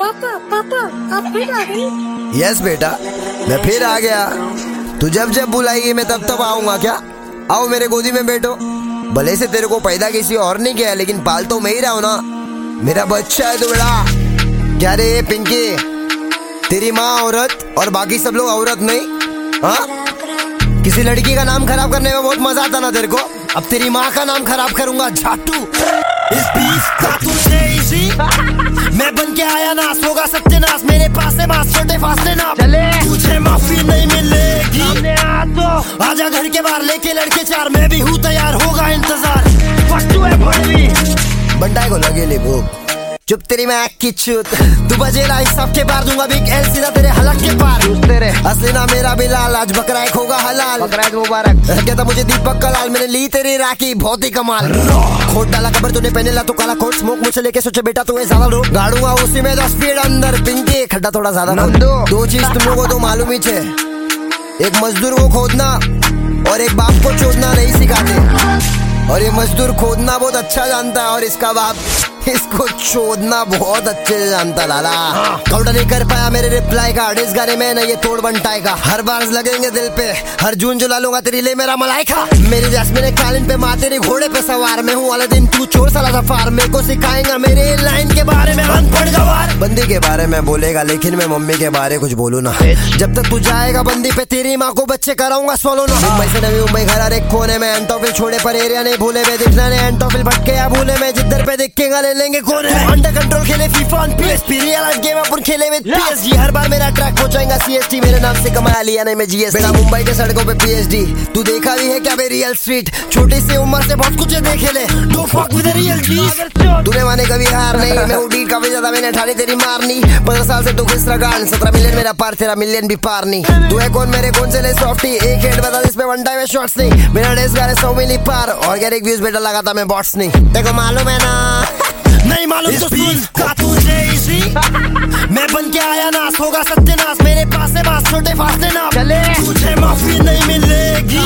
पापा पापा आप फिर आ गए? यस बेटा, मैं फिर आ गया। तू जब जब बुलाएगी मैं तब तब आऊंगा। क्या आओ मेरे गोदी में बैठो। भले से तेरे को पैदा किसी और ने किया, लेकिन पाल तो मैं ही रहा हूं ना। मेरा बच्चा है तो बेटा। क्या रे पिंकी, तेरी माँ औरत और बाकी सब लोग औरत नहीं? हाँ, किसी लड़की का नाम खराब करने में बहुत मजा आता ना तेरे को। अब तेरी माँ का नाम खराब करूंगा झाटू। इस बीफ का तुझे इसी मैं बन के आया नास, होगा सत्यानाश। मेरे पास है मास, छोटे फासले ना चले, तुझे माफी नहीं मिलेगी। तो आजा घर के बाहर लेके लड़के चार, मैं भी हूँ तैयार, होगा इंतजार। फट्टू है भड़वी बंटाई को लगे ले भूख। चुप तेरी मैं की चूत, तू बजेला इस सबके बार दूंगा बिग एल सीधा तेरे हलक के पार। तेरे असली ना मेरा बिलाल, आज बकरा एक होगा हलाल। बकरा मुबारक कहता मुझे दीपक कलाल, मैंने ली तेरी राखी बहुत ही कमाल। खोट डाला कबर तूने पहने ला तो काला कोट, स्मोक मुझसे लेके सोचे बेटा तू ज्यादा लो, गाड़ूंगा उसी में 10 स्पीड अंदर। पिंकी खड्डा थोड़ा ज्यादा दो चीज तुम लोगों को तो मालूम ही है, एक मजदूर को खोदना और एक बाप को चोदना नहीं सिखाते। और ये मजदूर खोदना बहुत अच्छा जानता है और इसका बाप इसको चोदना बहुत अच्छे से जानता। लाला काउंटर नहीं कर पाया मेरे रिप्लाई का, इस गाने में न ये तोड़ बनटाएगा। हर बार लगेंगे दिल पे, हर जून जुला लूंगा तेरी ले मेरा मलाइका। मेरी जैस्मिन कालिन पे माँ तेरी घोड़े पे सवार, मैं हूँ वाले दिन तू चोर साला सफार। मेरे को सिखाएंगा मेरे लाइन के बारे में अनपढ़ गवार। बंदी के बारे में बोलेगा लेकिन मैं मम्मी के बारे कुछ बोलू ना। जब तक तू जाएगा बंदी पे तेरी माँ को बच्चे कराऊंगा सोलो ना। मुंबई से नवी मुंबई घर एक कोने में, एंटोफिल छोड़े पर एरिया नहीं भूले में, दिखना नहीं एंटोफिल भटके या भूले में, जिधर पे दिखेगा ले लेंगे कोने में। अंडर कंट्रोल खेले FIFA on PSP, real game अपन खेले विद पीएसजी। हर बार मेरा ट्रैक पहुंचाएगा सीएसटी, मेरे नाम से कमाया लिया नहीं मैं जीएसटी। बेटा मुंबई के सड़कों पे पीएचडी, तू देखा भी है क्या बे रियल स्ट्रीट? छोटी सी उम्र से बहुत कुछ देखे ले, don't fuck with real G. तूने माने कभी हार नहीं, मैं उड़ी काफी ज्यादा मैंने ठानी तेरी मारनी। 15 साल से तू किस रगान, 17 मिलियन मेरा पार, तेरा मिलियन भी पार नहीं। तू है कौन मेरे कौन से ले सॉफ्टी, एक हेड बता जिसमें वन टाइम शॉट्स नहीं। मेरा डेस गाने 100 मिली पार, ऑर्गेनिक व्यूज बेटा लगाता मैं बॉट्स नहीं। देखो मालूम है ना नहीं मालूम तो सुन का तुझे इसी मैं बन के आया नास, होगा सत्यानाश। मेरे पास है मास, छोटे फासले ना चले, तुझे माफी नहीं मिलेगी।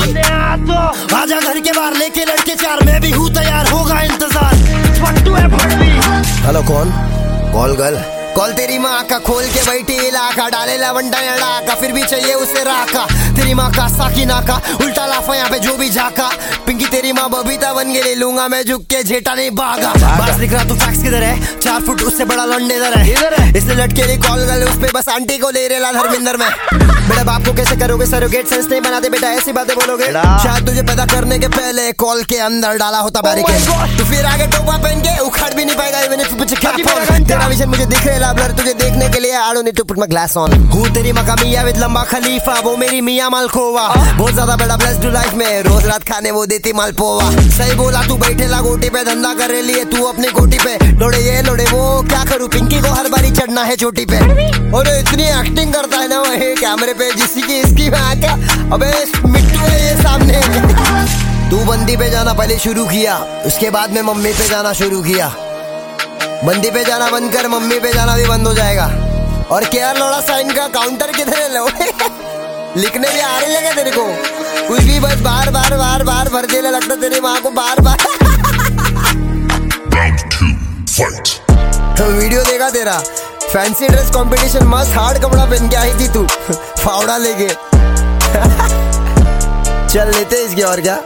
तो आजा घर के बाहर लेके लड़के चार, मैं भी हूँ तैयार, होगा इंतजार। फट्टू है भड़वी। हेलो कौन? कॉल गर्ल कॉल तेरी माँ का, खोल के बैठी इलाका, डाले लवंडा अड़ाका, फिर भी चाहिए उसे राका। तेरी माँ का साकी नाका, उल्टा लाफा यहाँ पे जो भी झाका। पिंकी तेरी माँ बबीता बन के ले लूंगा मैं, झुक के झेटा नहीं भागा। बस दिख रहा तू फैक्स किधर है, 4 फुट उससे बड़ा लंडे इधर है। इसलिए लटके रही कॉल गर्ल उस पे, बस आंटी को ले रेला धर्मिंदर में। बेटा बाप को कैसे करोगे सरोगेट, सेंस नहीं बनाते बेटा ऐसी बातें बोलोगे। शायद तुझे पैदा करने के पहले कॉल के अंदर डाला होता बैरिकेड। तू फिर आगे टोपा पहन के उखाड़ भी नहीं पाएगा इवन इफ मुझे क्या फोन। तेरा विजन मुझे दिख रहा है ब्लर, तुझे देखने के लिए I don't need to put my glass on। हूँ तेरी मका मियाँ विद लंबा खलीफा, वो मेरी मियाँ मालखोवा। बहुत ज्यादा बड़ा ब्लेस्ड लाइफ में, रोज रात खाने वो देती मालपोवा। सही बोला तू बैठेला गोटी पे, धंधा कर रही है तू अपनी गोटी पे। लोड़े ये लोड़े वो क्या करूँ, पिंकी को हर बारी चढ़ना है चोटी पे। और इतनी एक्टिंग करता है ना वही कैमरे पे जिसकी की इसकी में आके। अबे मिट्टू है ये सामने। तू बंदी पे जाना पहले शुरू किया, उसके बाद में मम्मी पे जाना शुरू किया। बंदी पे जाना बंद कर, मम्मी पे जाना भी बंद हो जाएगा। और केयर लोड़ा साइन का काउंटर किधर है लो लिखने भी आ रही है तेरे को कुछ भी, बस बार बार बार बार भर देने लगता तेरी माँ को बार बार। वीडियो देखा तेरा फैंसी ड्रेस कंपटीशन, मस्त हार्ड कपड़ा पहन के आई थी तू फावड़ा लेके। चल लेते इसके और क्या।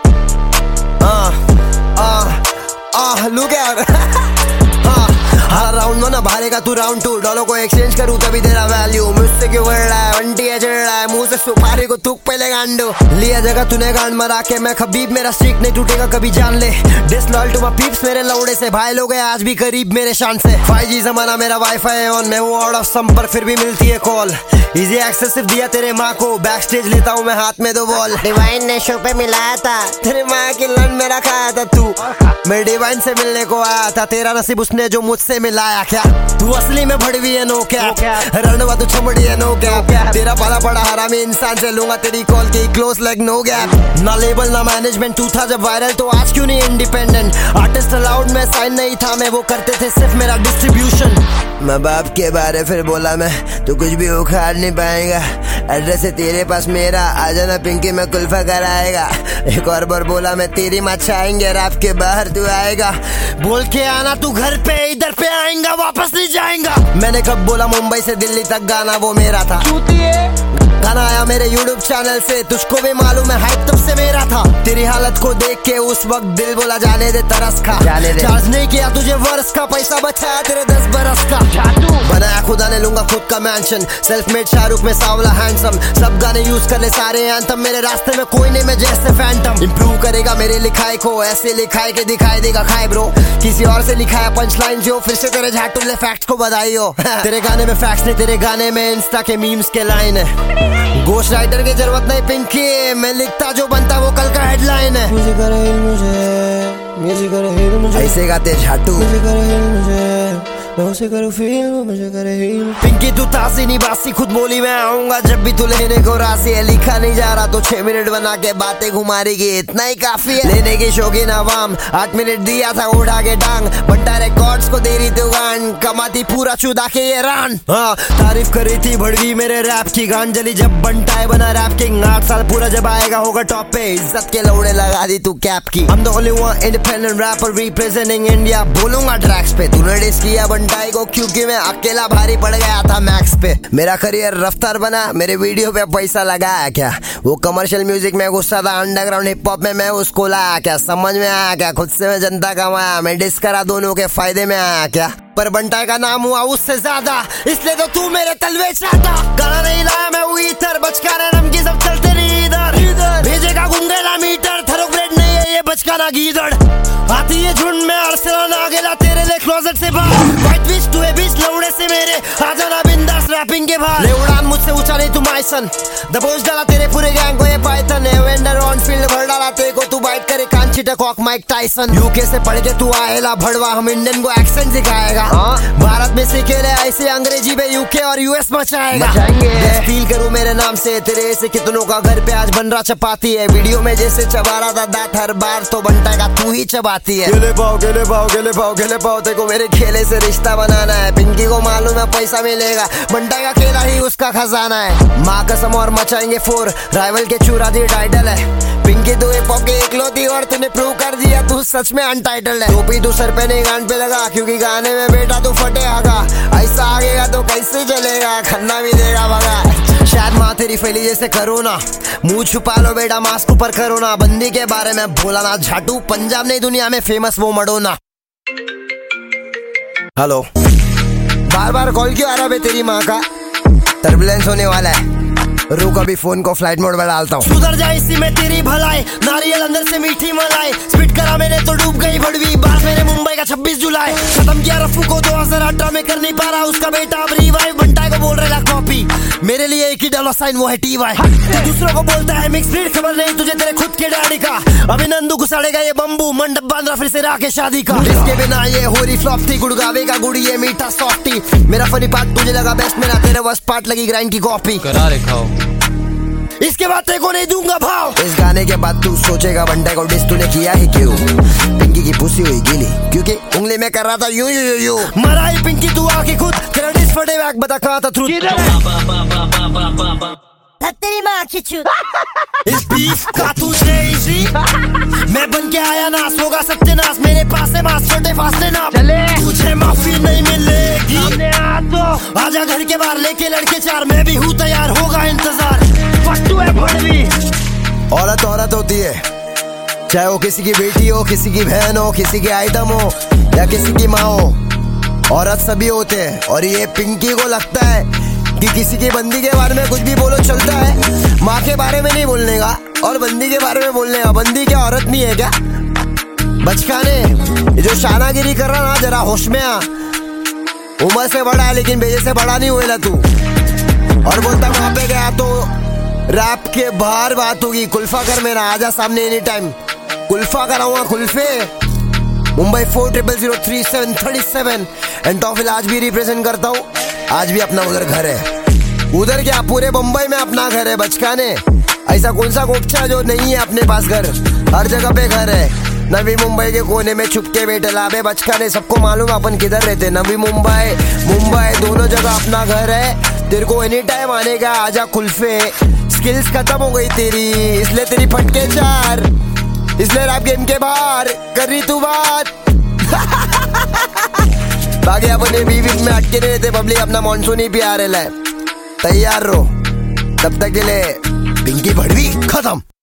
लुक यार हर राउंड में ना भारेगा तू राउंड 2, डॉलर को एक्सचेंज करूँ तभी तेरा वैल्यू। मुझसे क्यों बढ़ रहा है, वंटी है चढ़ रहा है, मुंह से सुपारी को थूक पहले गांडो। लिया जगह तूने गांड मरा के, मैं खबीब मेरा स्ट्रीक नहीं टूटेगा कभी जान ले। डिसलॉयल टू माय पीप्स मेरे लौड़े से, भाई लोग हैं आज भी करीब मेरे शान से। 5G जमाना मेरा वाईफाई है ऑन, मैं हूँ आउट ऑफ संपर्क फिर भी मिलती है कॉल। इजी एक्सेस सिर्फ दिया तेरे माँ को, बैक स्टेज लेता हूँ मैं हाथ में 2 बॉल। डिवाइन ने शो पे मिलाया था, तेरे माँ की लन मेरा खाया था तू। मैं डिवाइन से मिलने को आया था, तेरा नसीब उसने जो मुझसे मिलाया। क्या तू असली में भड़वी है नो क्या, रणवा तू छमड़ी है नो क्या। तेरा पाला पड़ा हरामी इंसान से लूंगा तेरी कॉल की क्लोज लेग नो गैप। ना लेबल ना मैनेजमेंट, तू था जब वायरल तो आज क्यों नहीं इंडिपेंडेंट। आर्टिस्ट अलाउड में साइन नहीं था मैं, वो करते थे सिर्फ मेरा डिस्ट्रीब्यूशन। माँ बाप के बारे फिर बोला मैं, तू कुछ भी उखाड़ नहीं पाएगा। एड्रेस है तेरे पास मेरा, आ जाना पिंकी में कुल्फा कराएगा। एक और बार बोला मैं तेरी माछा आएंगे, रात के बाहर तू आएगा। बोल के आना तू घर पे, इधर पे आएगा वापस नहीं जाएगा। मैंने कब बोला मुंबई से दिल्ली तक गाना वो मेरा था। गाना आया मेरे YouTube चैनल से, तुझको भी मालूम है हाइप तब से मेरा था। तेरी हालत को देख के उस वक्त दिल बोला जाने दे तरस खा। चार्ज नहीं किया तुझे वर्ष का, पैसा बचाया तेरे 10 बरस का। बनाया खुदा ने लूंगा खुद का मैंशन, सेल्फ मेड शाहरुख में सावला हैंडसम। सब गाने यूज कर ले सारे एंथम, मेरे रास्ते में कोई नहीं मैं जैसे फैंटम। इंप्रूव करेगा मेरे लिखाई को, ऐसे लिखाई के दिखाई देगा खाए ब्रो। किसी और से लिखाया पंच लाइन जो, फिर से तेरे झाटुल्ले फैक्ट्स को बधाई हो। तेरे गाने में फैक्ट्स नहीं, तेरे गाने में इंस्टा के मीम्स के लाइन है। घोस्ट राइटर की जरूरत नहीं पिंकी, मैं लिखता जो बनता वो कल का हेडलाइन है। ऐसे गाते झाटू, पिंकी तू तासी नहीं बासी, खुद बोली मैं आऊंगा जब भी तू लेने को राशि है। लिखा नहीं जा रहा तो 6 मिनट बना के बातें घुमा रही, इतना ही काफी है। लेने की शौकीन आवाम, 8 मिनट दिया था उठा के टांग। बंटा रिकॉर्ड्स को दे रही तू गान, कमाती पूरा चुदा के ये रान। हाँ तारीफ कर रही थी भड़वी मेरे रैप की, गान जली जब बंटा बना रैप किंग। 8 साल पूरा जब आएगा होगा टॉप पे, इज्जत के लौड़े लगा दी तू कैप की। I'm the only one independent rapper representing India, बोलूंगा ट्रैक्स पे। तूने डिस किया बंटाई को क्योंकि मैं अकेला भारी पड़ गया था मैक्स पे। मेरा करियर रफ्तार बना, मेरे वीडियो पे पैसा लगाया क्या? वो कमर्शियल म्यूजिक में गुस्सा था, अंडरग्राउंड हिप हॉप में मैं उसको लाया क्या? समझ में आया क्या? खुद से मैं जनता कमाया, मैं डिस करा दोनों के फायदे में आया क्या? पर बंटाई का नाम हुआ उससे ज्यादा, इसलिए तो तू मेरे तलवे चाहता। गाना नहीं लाया मैं वो इधर, बचकाना नमकी सब चलते नहीं इधर। भेजेगा गुंगेला मीटर, थरोग्रेड नहीं है ये बचकाना गीदड़। आती है झुंड में अरसलान आ गेला तेरे लिए क्लोजेट से बाहर। व्हाइट विच तू है बीच लौड़े से मेरे, आ जाना बिंदास रैपिंग के बाहर। ले उड़ान मुझसे ऊंचा नहीं तू माइसन, दबोच डाला तेरे पूरे गैंग को ये पाइथन। एवेंडर ऑन फील्ड भर डाला तेरे को, तू बाइट करे कांची टकॉक माइक टाइसन। यूके से पढ़ के तू आएला भड़वा, हम इंडियन को एक्सेंट सिखाएगा। भारत में सीखे ले ऐसे अंग्रेजी में यूके और यूएस मचाएगा। फील करूँ मेरे नाम से, तेरे ऐसे कितनों का घर पे आज बन रहा चपाती है। वीडियो में जैसे चबा रहा था दांत हर बार, तो बंटाएगा तू ही चबाती है। गेले पाओ गेले पाओ गेले पाओ गेले पाओ, तेरे को मेरे खेले से रिश्ता बनाना है। पिंकी को मालूम है पैसा मिलेगा, बंटाएगा खेला ही उसका खजाना है। माँ कसम और मचाएंगे फोर, राइवल के चूरा दी टाइटल है। पिंकी तू हिप हॉप की इकलौती और तूने प्रूव कर दिया तू सच में अनटाइटल्ड है। टोपी तू सर पे नहीं गान पे लगा, क्योंकि गाने में बेटा तू फटेगा। ऐसा आगेगा तो कैसे चलेगा, खन्ना भी देगा भगा। शायद माँ तेरी फैली जैसे कोरोना, मुंह छुपा लो बेटा मास्क ऊपर करो ना। बंदी के बारे में बोला ना झाटू, पंजाब नहीं दुनिया में फेमस वो मडोना। हेलो, बार बार कॉल क्यों आ रहा है तेरी माँ का? टर्बुलेंस होने वाला है, रुक अभी फोन को फ्लाइट मोड में डालता हूँ। सुधर जाए इसी में तेरी भलाई, नारियल अंदर से मीठी मलाई। स्पीड करा मैंने तो डूब गई भड़वी, बात मेरे मुंबई का 26 जुलाई। खत्म किया रफू को 2018 में, कर नहीं पा रहा उसका बेटा अब रिवाइव। बंटाई को बोल रहा कॉपी, मेरे लिए एक ही डॉलर साइन वो है TY। तो दूसरों को बोलता है मिक्स ब्रीड, खबर नहीं तुझे तेरे खुद के डैडी का। अभी नंदू घुसाड़ेगा ये बम्बू, मंडप बांध रहा फिर से राके शादी का। इसके बिना ये हो रही फ्लॉप थी, गुड़गावे का गुड़ी ये मीठा सॉफ्टी। मेरा फनी पार्ट तुझे लगा बेस्ट, मेरा तेरे वर्स्ट पार्ट लगी ग्राइंड की कॉपी। करा रखाओ इसके बाद तेरे को नहीं दूंगा भाव। इस गाने के बाद तू सोचेगा बंटे को डिस तूने किया ही क्यों? पिंकी की पुसी हुई गीली, क्योंकि उंगली में कर रहा था यू यू यू। मरा ही पिंकी तू आके खुद, तेरा डिस फटे बैग बता कहाँ था ट्रूथ। तेरी माँ की चूत। इस बीफ का तुझे इसी मैं बन के आया नास, होगा सत्यानाश। मेरे पास है मास, छोटे फासले ना तुझे माफी नहीं मिलेगी। आजा घर के बाहर लेके लड़के 4, मैं भी हूँ तैयार, होगा इंतजार। फट्टू है भड़वी। औरत औरत होती है, चाहे वो किसी की बेटी हो, किसी की बहन हो, किसी की आइटम हो या किसी की माँ हो। औरत सभी होते हैं, और ये पिंकी को लगता है कि किसी की बंदी के बारे में कुछ भी बोलो चलता है। माँ के बारे में नहीं बोलने का और बंदी के बारे में बोलने का। बंदी क्या औरत नहीं है क्या? बचकाने ये जो शानागिरी कर रहा ना, जरा होश में आ। उम्र से बड़ा है लेकिन बेजे से बड़ा नहीं हुएला तू। और बोलता वहां पे गया तो रैप के बाहर बात होगी। कुल्फा कर मेरा, आजा सामने एनी टाइम। कुल्फा कराऊंगा कुल्फे। मुंबई 40037337 एंड टॉफिल आज भी रिप्रेजेंट करता हूँ। आज भी अपना उधर घर है, उधर क्या पूरे मुंबई में अपना घर है। बचकाने ऐसा कौन सा गोपचा जो नहीं है अपने पास घर? हर जगह पे घर है। नवी मुंबई के कोने में छुप के बैठे लाभे बचकाने, सबको मालूम अपन किधर रहते। नवी मुंबई मुंबई दोनों जगह अपना घर है। तेरे को एनी टाइम आने का, आजा कुल्फे। स्किल्स खत्म हो गई तेरी, इसलिए तेरी फटके चार, इसलिए रैप गेम के बाहर कर रही तू बात। बाकी अपने बीच में अटके नहीं रहते, पब्लिक अपना मानसून ही पिया रहा है। तैयार रहो, तब तक के लिए पिंकी भड़वी खत्म।